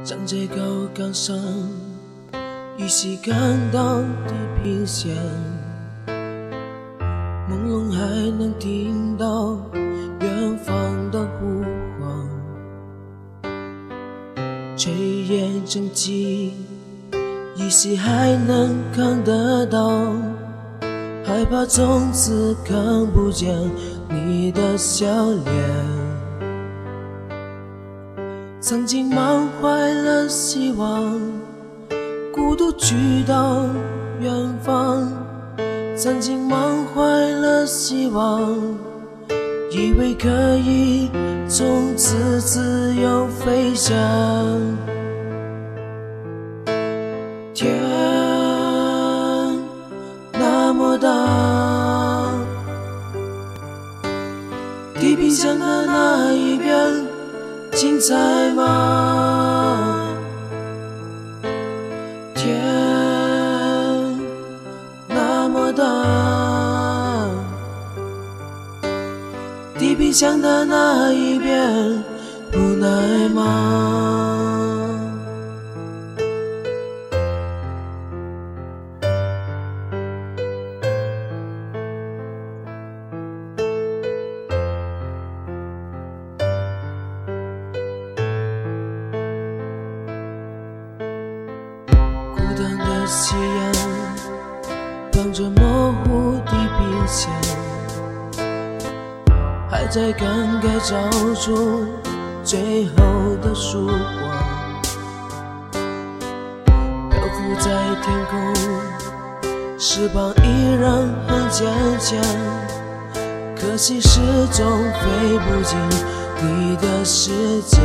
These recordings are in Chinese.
站在高岗上，依稀看到地平线，朦胧还能听到远方的呼唤，炊烟蒸汽依稀还能看得到，害怕从此看不见你的笑脸。曾经满怀了希望，孤独去到远方。曾经满怀了希望，以为可以从此自由飞翔。天那么大，地平线的那一边精彩吗？天那么大，地平线的那一边无奈吗？夕阳望着模糊地平线，还在感慨找出最后的曙光，漂浮在天空，翅膀依然很坚强，可惜始终飞不进你的世界。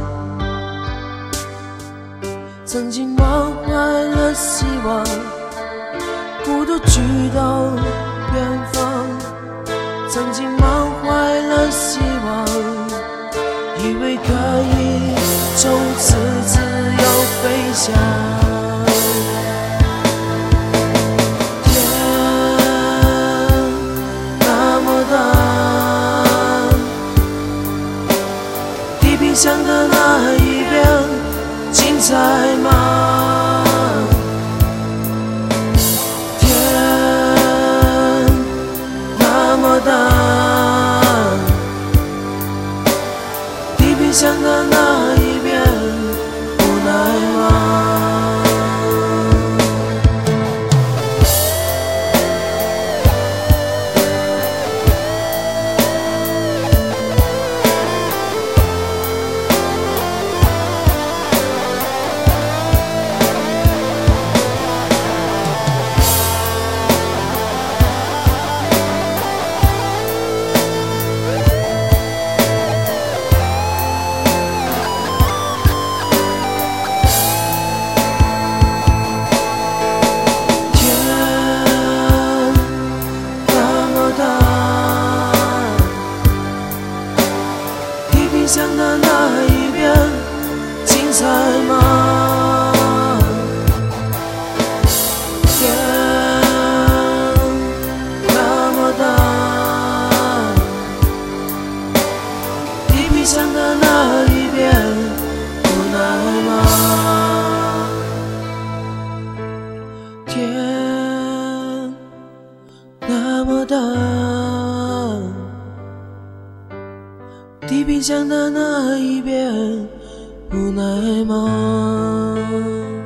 曾经满怀了希望，孤独去到远方。曾经满怀了希望，以为可以从此自由飞翔。天那么大，地平线的那一边精彩吗？天那么大，地平线的那一边无奈吗？地平线的那一边精彩吗？天那么大，地平线的那一边无奈吗？天那么大，地平线的那一边无奈吗？